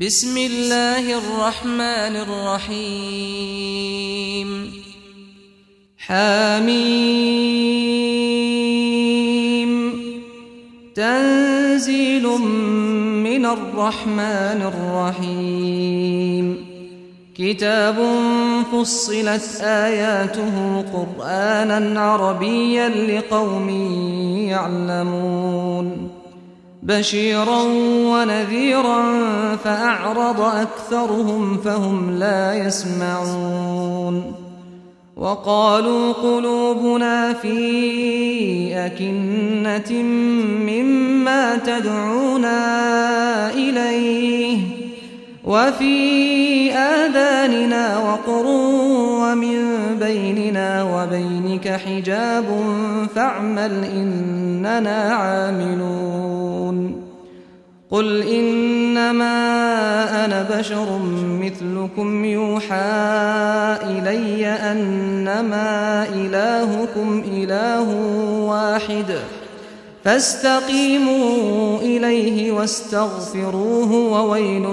بسم الله الرحمن الرحيم حميم تنزيل من الرحمن الرحيم كتاب فصلت آياته قرآنا عربيا لقوم يعلمون بشيرا ونذيرا فأعرض أكثرهم فهم لا يسمعون وقالوا قلوبنا في أكنة مما تدعونا إليه وفي آذاننا وقر ومن بيننا وبينك حجاب فاعمل إننا عاملون قل إنما أنا بشر مثلكم يوحى إلي أنما إلهكم إله واحد فاستقيموا إليه واستغفروه وويل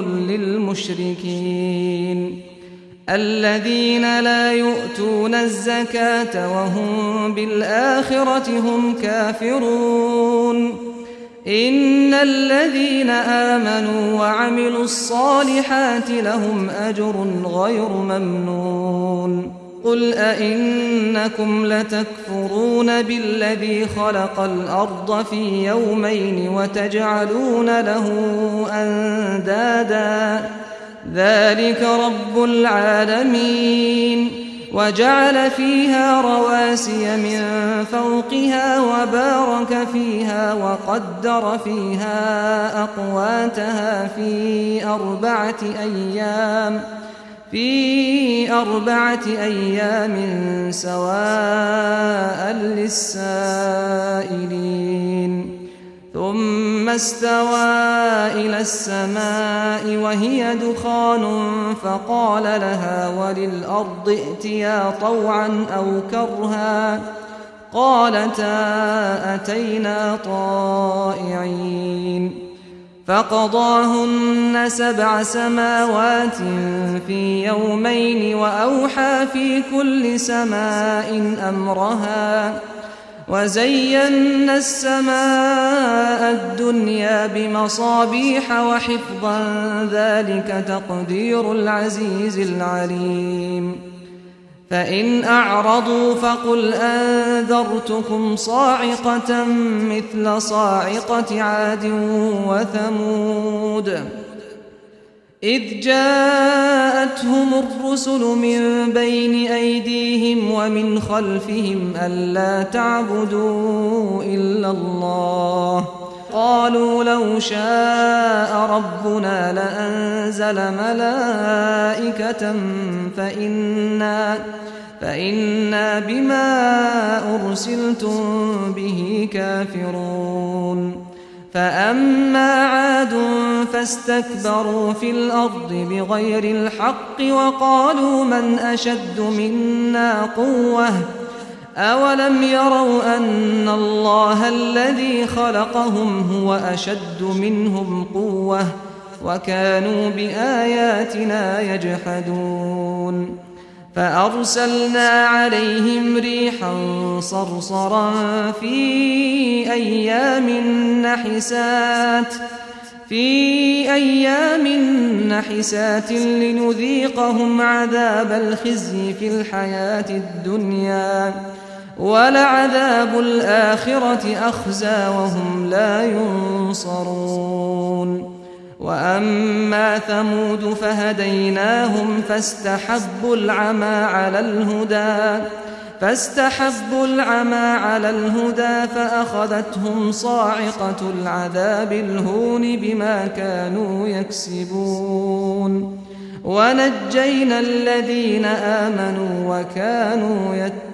للمشركين الذين لا يؤتون الزكاة وهم بالآخرة هم كافرون إن الذين آمنوا وعملوا الصالحات لهم أجر غير ممنون قل أئنكم لتكفرون بالذي خلق الأرض في يومين وتجعلون له أندادا ذلك رب العالمين وجعل فيها رواسي من فوقها وبارك فيها وقدر فيها أقواتها في أربعة أيام سواء للسائلين ثم استوى إلى السماء وهي دخان فقال لها وللأرض ائتيا طوعا أو كرها قالتا أتينا طائعين فقضاهن 7 سماوات في يومين وأوحى في كل سماء أمرها وزينا السماء الدنيا بمصابيح وحفظا ذلك تقدير العزيز العليم فإن أعرضوا فقل أنذرتكم صاعقة مثل صاعقة عاد وثمود إذ جاءتهم الرسل من بين أيديهم ومن خلفهم ألا تعبدوا إلا الله قالوا لو شاء ربنا لأنزل ملائكة فإنا بما أرسلتم به كافرون فأما عاد فاستكبروا في الأرض بغير الحق وقالوا من أشد منا قوة أولم يروا أن الله الذي خلقهم هو أشد منهم قوة وكانوا بآياتنا يجحدون فأرسلنا عليهم ريحا صرصرا في أيام نحسات لنذيقهم عذاب الخزي في الحياة الدنيا ولعذاب الآخرة أخزى وهم لا ينصرون وأما ثمود فهديناهم فاستحبوا العمى على الهدى فأخذتهم صاعقة العذاب الهون بما كانوا يكسبون ونجينا الذين آمنوا وكانوا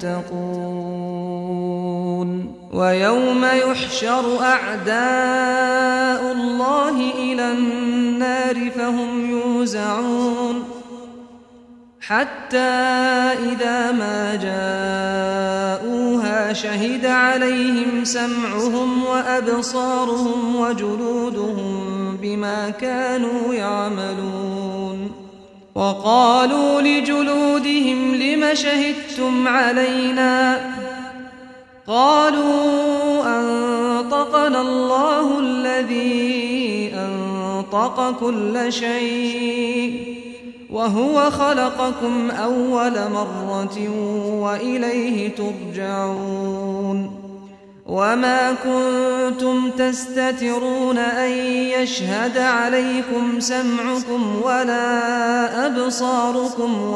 يتقون ويوم يحشر أعداء الله إلى النار فهم يوزعون حتى إذا ما جاءوها شهد عليهم سمعهم وأبصارهم وجلودهم بما كانوا يعملون. وقالوا لجلودهم لم شهدتم علينا؟ قالوا أنطقنا الله الذي أنطق كل شيء وهو خلقكم أول مرة وإليه ترجعون. وما كنتم تستترون أن يشهد عليكم سمعكم ولا أبصاركم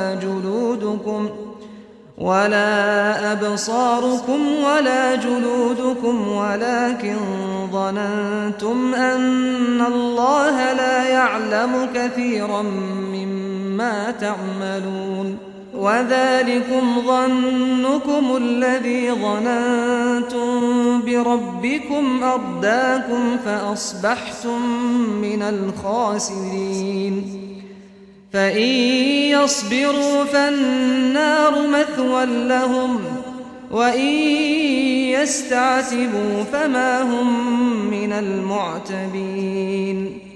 ولا جلودكم ولكن ظننتم أن الله لا يعلم كثيرا مما تعملون. وذلكم ظنكم الذي ظننتم بربكم أرداكم فأصبحتم من الخاسرين. فإن يصبروا فالنار مثوى لهم وإن يستعتبوا فما هم من المعتبين.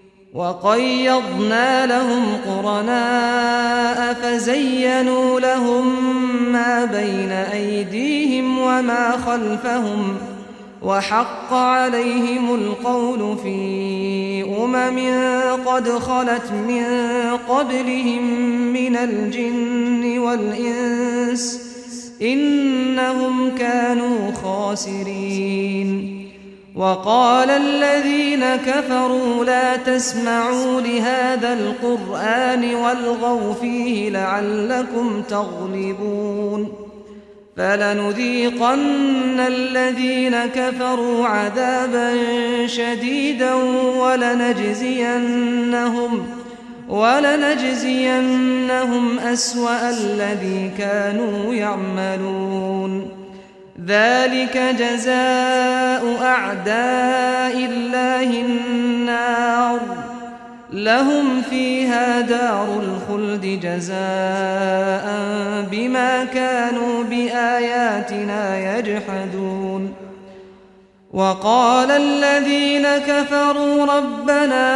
وقيضنا لهم قرناء فزينوا لهم ما بين أيديهم وما خلفهم وحق عليهم القول في قد خلت من قبلهم من الجن والإنس إنهم كانوا خاسرين. وقال الذين كفروا لا تسمعوا لهذا القرآن والغوا فيه لعلكم تغلبون. فلنذيقن الذين كفروا عذابا شديدا ولنجزينهم أسوأ الذي كانوا يعملون. ذلك جزاء أعداء الله النار لهم فيها دار الخلد جزاء بما كانوا بآياتنا يجحدون. وقال الذين كفروا ربنا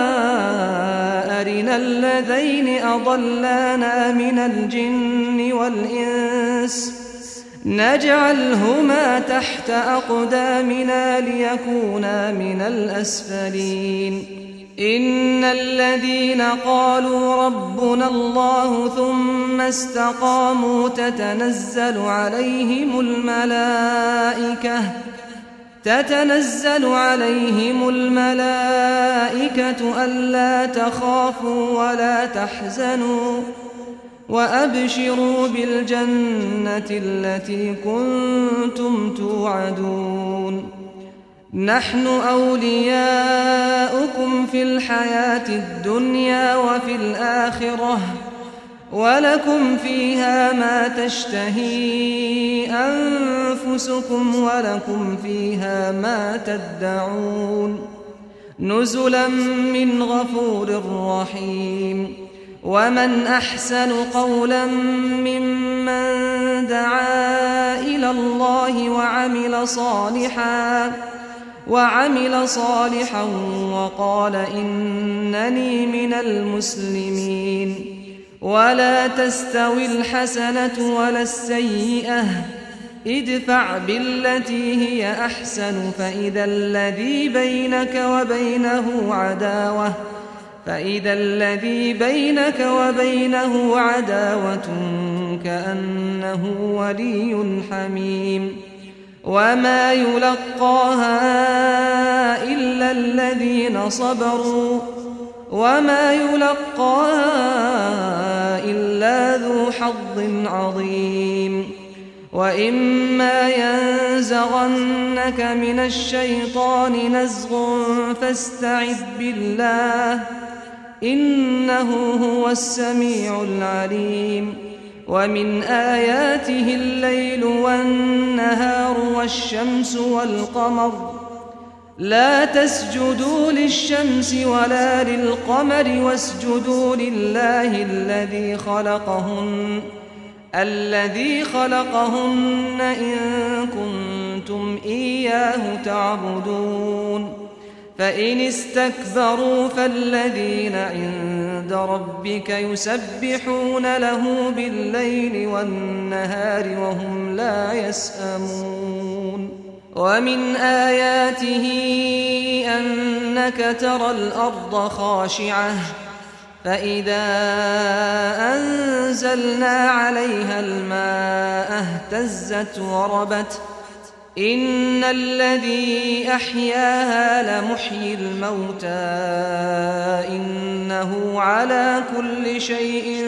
أرنا الذين أضلانا من الجن والإنس نجعلهما تحت أقدامنا ليكونا من الأسفلين. إن الذين قالوا ربنا الله ثم استقاموا تتنزل عليهم الملائكة ألا تخافوا ولا تحزنوا وأبشروا بالجنة التي كنتم توعدون. نحن أولياؤكم في الحياة الدنيا وفي الآخرة ولكم فيها ما تشتهي أنفسكم ولكم فيها ما تدعون نزلا من غفور رحيم. ومن أحسن قولا ممن دعا إلى الله وعمل صالحا وقال إنني من المسلمين. ولا تستوي الحسنة ولا السيئة ادفع بالتي هي أحسن فإذا الذي بينك وبينه عداوة كأنه ولي حميم. وما يلقاها إلا الذين صبروا وما يلقاها إلا ذو حظ عظيم. وإما ينزغنك من الشيطان نزغ فاستعذ بالله إنه هو السميع العليم. ومن آياته الليل والنهار والشمس والقمر لا تسجدوا للشمس ولا للقمر واسجدوا لله الذي خلقهن إن كنتم إياه تعبدون. فإن استكبروا فالذين عند ربك يسبحون له بالليل والنهار وهم لا يسأمون ومن آياته أنك ترى الأرض خاشعة فإذا أنزلنا عليها الماء اهتزت وربت إن الذي أحياها لمحيي الموتى إنه على كل شيء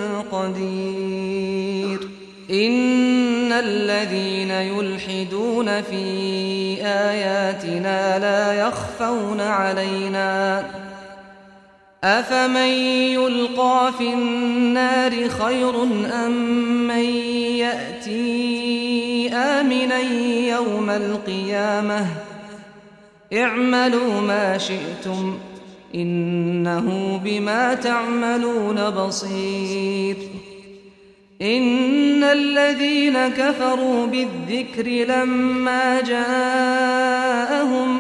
قدير إن الذين يلحدون في آياتنا لا يخفون علينا أفمن يلقى في النار خير أم من يأتي آمنا يوم القيامة اعملوا ما شئتم إنه بما تعملون بصير إن الذين كفروا بالذكر لما جاءهم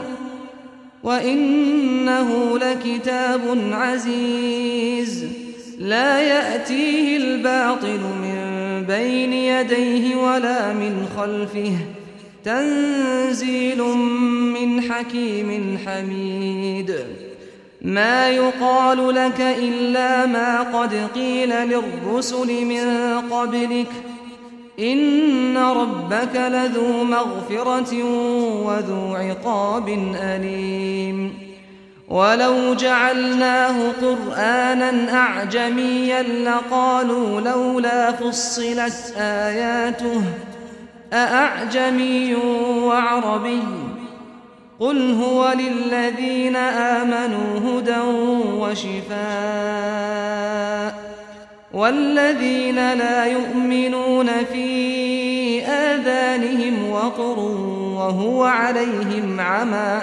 وإنه لكتاب عزيز لا يأتيه الباطل من بين يديه ولا من خلفه تنزيل من حكيم حميد ما يقال لك إلا ما قد قيل للرسل من قبلك إن ربك لذو مغفرة وذو عقاب أليم ولو جعلناه قرآنا أعجميا لقالوا لولا فصلت آياته أأعجمي وعربي قل هو للذين آمنوا هدى وشفاء والذين لا يؤمنون في آذانهم وقر وهو عليهم عمى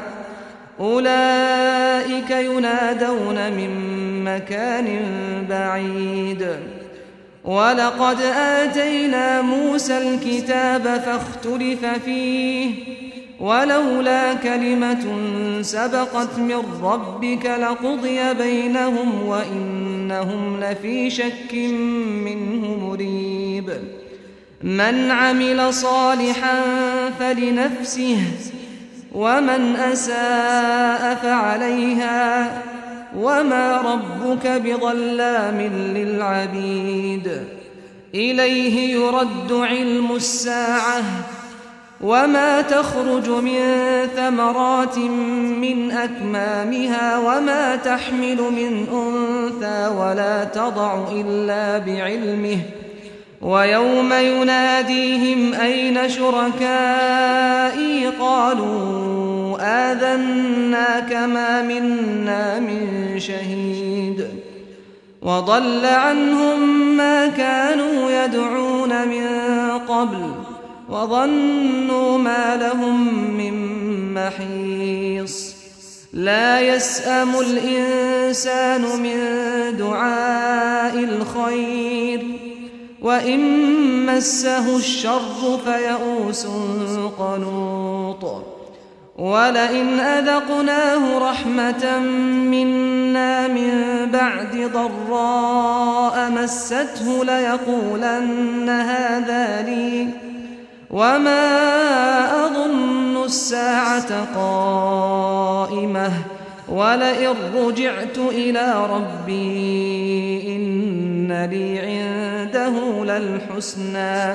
أولئك ينادون من مكان بعيد ولقد آتينا موسى الكتاب فاختلف فيه ولولا كلمة سبقت من ربك لقضي بينهم وإنهم لفي شك منه مريب من عمل صالحا فلنفسه ومن أساء فعليها وما ربك بظلام للعبيد إليه يرد علم الساعة وما تخرج من ثمرات من أكمامها وما تحمل من أنثى ولا تضع إلا بعلمه ويوم يناديهم أين شركائي قالوا آذناك ما منا من شهيد وضل عنهم ما كانوا يدعون من قبل وظنوا ما لهم من محيص لا يسأم الإنسان من دعاء الخير وإن مسه الشر فيئوس قنوط ولئن أذقناه رحمة منا من بعد ضراء مسته ليقولن هذا لي وما أظن الساعة قائمة ولئن رجعت إلى ربي إن لي عنده للحسنى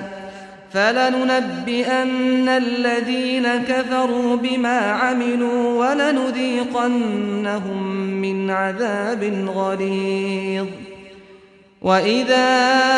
فلننبئن الذين كفروا بما عملوا ولنذيقنهم من عذاب غليظ وإذا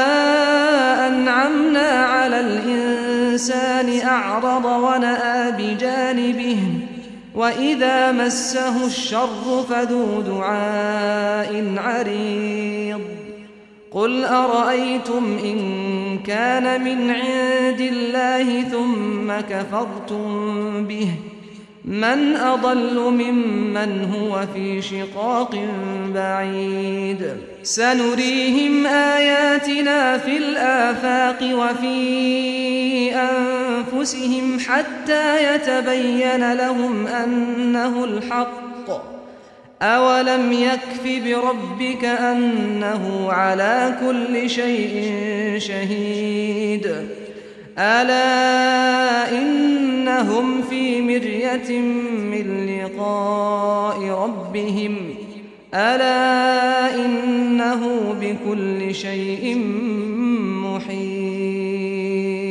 أنعمنا على الإنسان أعرض ونأى بجانبه وإذا مسه الشر فذو دعاء عريض قل أرأيتم إن كان من عند الله ثم كفرتم به من أضل ممن هو في شقاق بعيد سنريهم آياتنا في الآفاق وفي أنفسهم حتى يتبين لهم أنه الحق أولم يكف بربك أنه على كل شيء شهيد ألا إنهم في مرية من لقاء ربهم ألا إنه بكل شيء محيط